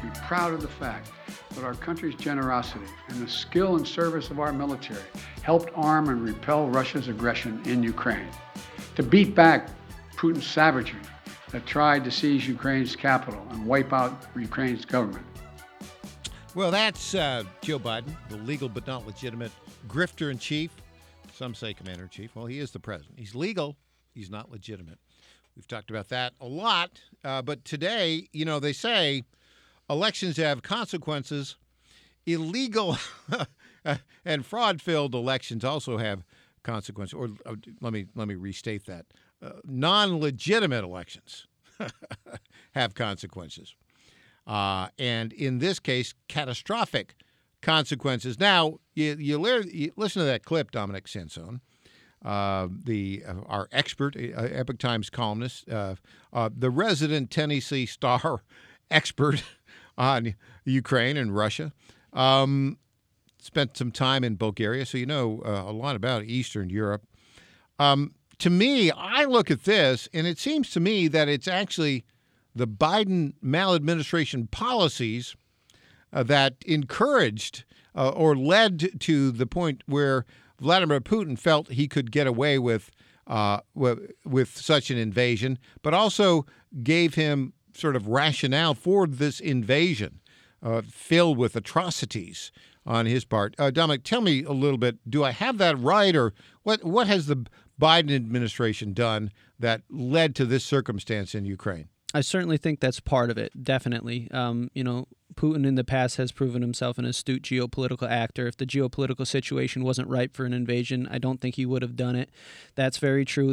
be proud of the fact that our country's generosity and the skill and service of our military helped arm and repel Russia's aggression in Ukraine, to beat back Putin's savagery that tried to seize Ukraine's capital and wipe out Ukraine's government. Well, that's Joe Biden, the legal but not legitimate grifter-in-chief. Some say commander-in-chief. Well, he is the president. He's legal. He's not legitimate. We've talked about that a lot. But today, they say elections have consequences. Illegal and fraud-filled elections also have consequences. Or let me restate that. Non-legitimate elections have consequences. And in this case, catastrophic consequences. Now, you listen to that clip, Dominic Sansone, our expert, Epoch Times columnist, the resident Tennessee Star expert on Ukraine and Russia, spent some time in Bulgaria, so you know a lot about Eastern Europe. To me, I look at this, and it seems to me that it's actually the Biden maladministration policies that encouraged or led to the point where Vladimir Putin felt he could get away with such an invasion, but also gave him sort of rationale for this invasion filled with atrocities on his part. Dominic, tell me a little bit, do I have that right, or what has the Biden administration done that led to this circumstance in Ukraine? I certainly think that's part of it, definitely. Putin in the past has proven himself an astute geopolitical actor. If the geopolitical situation wasn't ripe for an invasion, I don't think he would have done it. That's very true.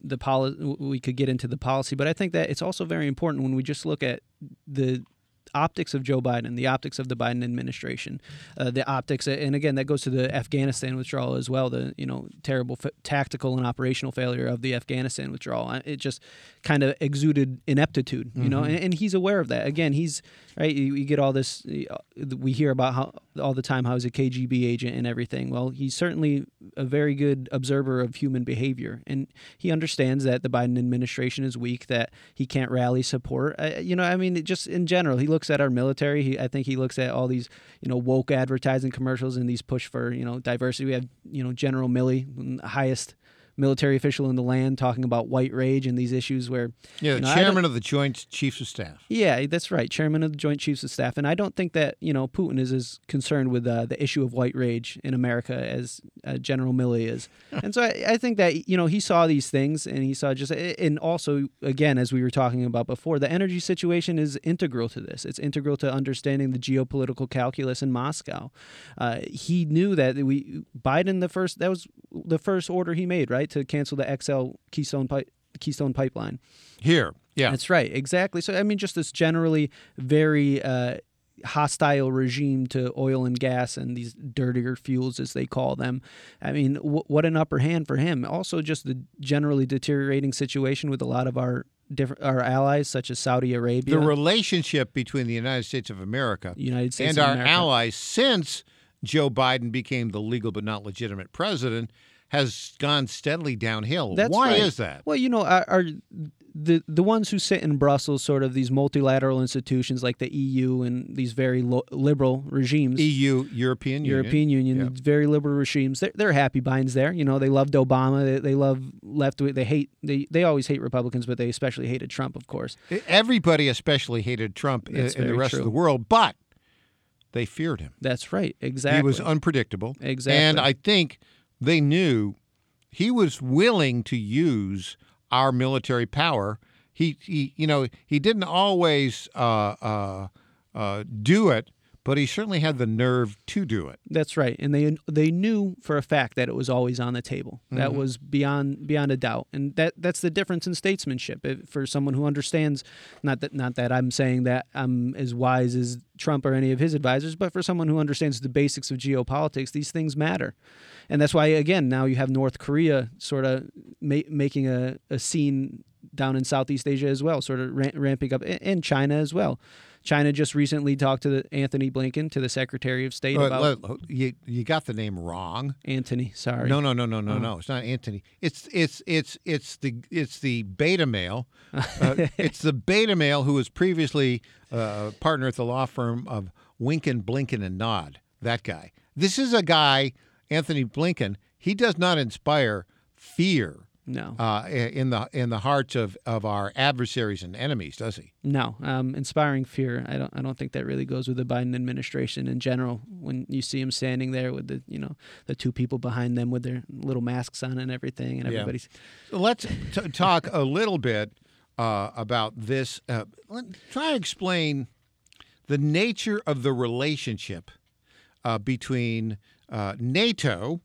We could get into the policy, but I think that it's also very important when we just look at the optics of Joe Biden, the optics of the Biden administration, the optics, and again, that goes to the Afghanistan withdrawal as well, the terrible tactical and operational failure of the Afghanistan withdrawal. It just kind of exuded ineptitude, and he's aware of that. Again, he's, right, you get all this, we hear about all the time how he's a KGB agent and everything. Well, he's certainly a very good observer of human behavior, and he understands that the Biden administration is weak, that he can't rally support. Just in general, he looks at our military. I think he looks at all these, woke advertising commercials and these push for, diversity. We have, General Milley, the highest military official in the land, talking about white rage and these issues where... Yeah, the chairman of the Joint Chiefs of Staff. Yeah, that's right, chairman of the Joint Chiefs of Staff. And I don't think that, Putin is as concerned with the issue of white rage in America as General Milley is. And so I think that, he saw these things, and he saw and also, again, as we were talking about before, the energy situation is integral to this. It's integral to understanding the geopolitical calculus in Moscow. He knew that that was the first order he made, right, to cancel the XL Keystone Pipeline. Here, yeah. That's right, exactly. So, just this generally very hostile regime to oil and gas and these dirtier fuels, as they call them. What an upper hand for him. Also, just the generally deteriorating situation with a lot of our allies, such as Saudi Arabia. The relationship between the United States of America and our allies since Joe Biden became the legal but not legitimate president has gone steadily downhill. Why is that? Well, the ones who sit in Brussels, sort of these multilateral institutions like the EU and these very liberal regimes. EU, European Union. Yep. Very liberal regimes. They're happy Biden's there. They loved Obama. They love left. They always hate Republicans, but they especially hated Trump, of course. Everybody especially hated Trump in the rest of the world, but they feared him. That's right. Exactly. He was unpredictable. Exactly. And I think they knew he was willing to use our military power. He didn't always do it, but he certainly had the nerve to do it. That's right, and they knew for a fact that it was always on the table. Mm-hmm. That was beyond a doubt, and that's the difference in statesmanship. For someone who understands, not that I'm saying that I'm as wise as Trump or any of his advisors, but for someone who understands the basics of geopolitics, these things matter. And that's why, again, now you have North Korea sort of making a scene down in Southeast Asia as well, sort of ramping up, and China as well. China just recently talked to Anthony Blinken, to the Secretary of State, about you got the name wrong. Anthony. Sorry. No. It's not Anthony. It's the beta male. It's the beta male who was previously a partner at the law firm of Winken, Blinken, and Nod. That guy. This is a guy, Anthony Blinken. He does not inspire fear. No. In the hearts of our adversaries and enemies, does he? No. Inspiring fear. I don't think that really goes with the Biden administration in general. When you see him standing there with the two people behind them with their little masks on and everything, and everybody's. So let's talk a little bit about this. Try to explain the nature of the relationship between NATO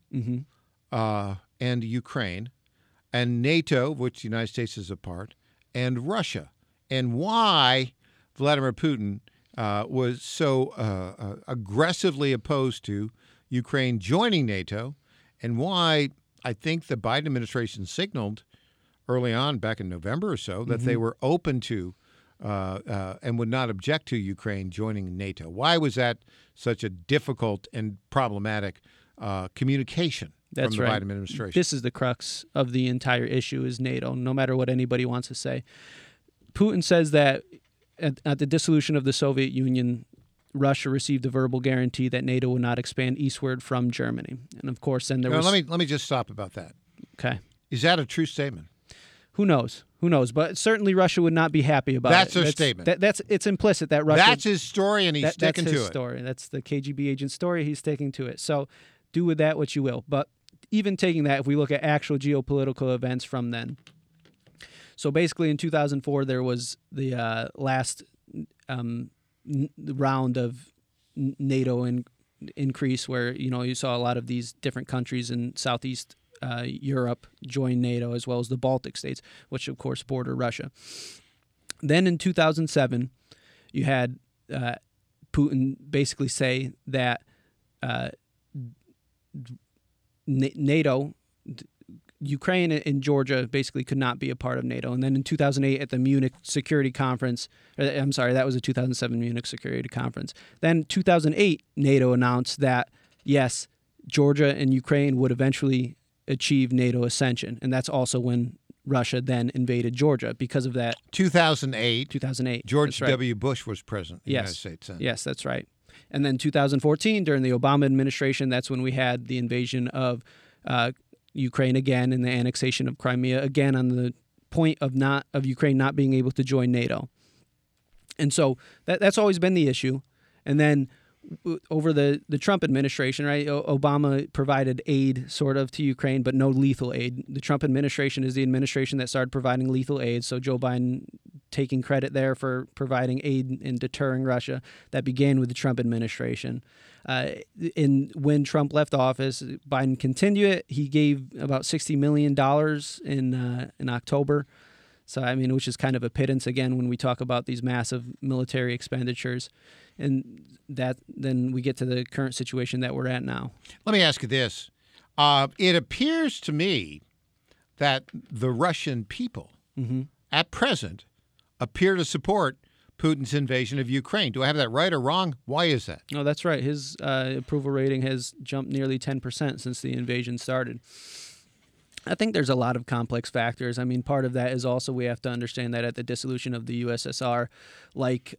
and Ukraine, and NATO, of which the United States is a part, and Russia, and why Vladimir Putin was so aggressively opposed to Ukraine joining NATO, and why I think the Biden administration signaled early on, back in November or so, that they were open to and would not object to Ukraine joining NATO. Why was that such a difficult and problematic communication? That's from the right. Biden administration. This is the crux of the entire issue, is NATO, no matter what anybody wants to say. Putin says that at the dissolution of the Soviet Union, Russia received a verbal guarantee that NATO would not expand eastward from Germany. And of course, then there was... Let me just stop about that. Okay. Is that a true statement? Who knows? Who knows? But certainly Russia would not be happy about That's it. their statement. It's implicit that Russia... That's his story, and he's sticking to it. That's his story. That's the KGB agent's story. He's sticking to it. So do with that what you will. But even taking that, if we look at actual geopolitical events from then. So basically in 2004, there was the last round of NATO increase where, you saw a lot of these different countries in Southeast Europe join NATO, as well as the Baltic states, which of course border Russia. Then in 2007, you had Putin basically say that NATO, Ukraine and Georgia basically could not be a part of NATO. And then in 2008 at the Munich Security Conference, I'm sorry, that was the 2007 Munich Security Conference. Then 2008, NATO announced that, yes, Georgia and Ukraine would eventually achieve NATO ascension. And that's also when Russia then invaded Georgia because of that. 2008. George right. W. Bush was president of the United States. Yes, that's right. And then 2014, during the Obama administration, that's when we had the invasion of Ukraine again and the annexation of Crimea again, on the point of Ukraine not being able to join NATO. And so that's always been the issue. And then over the Trump administration, right, Obama provided aid sort of to Ukraine, but no lethal aid. The Trump administration is the administration that started providing lethal aid. So Joe Biden taking credit there for providing aid in deterring Russia. That began with the Trump administration. When Trump left office, Biden continued it. He gave about $60 million in October. So, which is kind of a pittance, again, when we talk about these massive military expenditures. And that then we get to the current situation that we're at now. Let me ask you this. It appears to me that the Russian people at present appear to support Putin's invasion of Ukraine. Do I have that right or wrong? Why is that? No, that's right. His approval rating has jumped nearly 10% since the invasion started. I think there's a lot of complex factors. Part of that is also we have to understand that at the dissolution of the USSR, like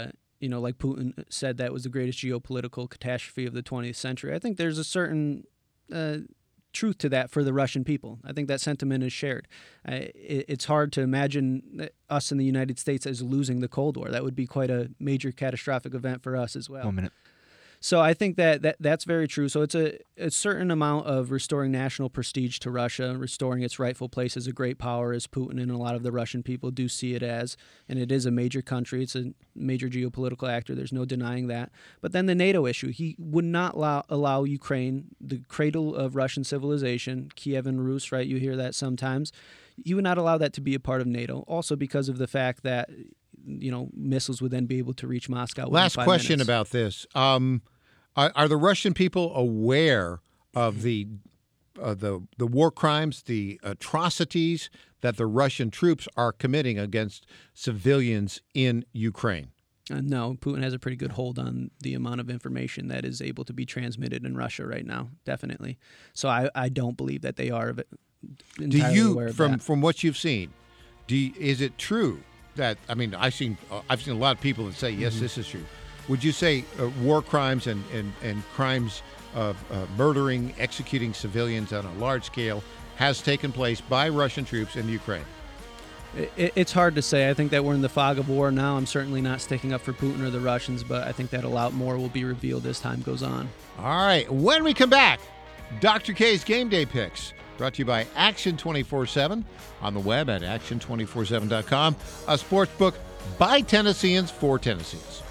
Putin said, that was the greatest geopolitical catastrophe of the 20th century. I think there's a certain truth to that for the Russian people. I think that sentiment is shared. It's hard to imagine us in the United States as losing the Cold War. That would be quite a major catastrophic event for us as well. 1 minute. So I think that's very true. So it's a certain amount of restoring national prestige to Russia, restoring its rightful place as a great power, as Putin and a lot of the Russian people do see it as. And it is a major country. It's a major geopolitical actor. There's no denying that. But then the NATO issue. He would not allow Ukraine, the cradle of Russian civilization, Kiev and Rus, right? You hear that sometimes. He would not allow that to be a part of NATO. Also because of the fact that missiles would then be able to reach Moscow. Last question about this. Are the Russian people aware of the the war crimes, the atrocities that the Russian troops are committing against civilians in Ukraine? No, Putin has a pretty good hold on the amount of information that is able to be transmitted in Russia right now, definitely. So I don't believe that they are entirely aware of that. From what you've seen, is it true that, I mean, I've seen a lot of people that say, yes, this is true. Would you say war crimes and crimes of murdering, executing civilians on a large scale has taken place by Russian troops in Ukraine? It's hard to say. I think that we're in the fog of war now. I'm certainly not sticking up for Putin or the Russians, but I think that a lot more will be revealed as time goes on. All right. When we come back, Dr. K's Game Day Picks, brought to you by Action 24/7 on the web at action247.com, a sports book by Tennesseans for Tennesseans.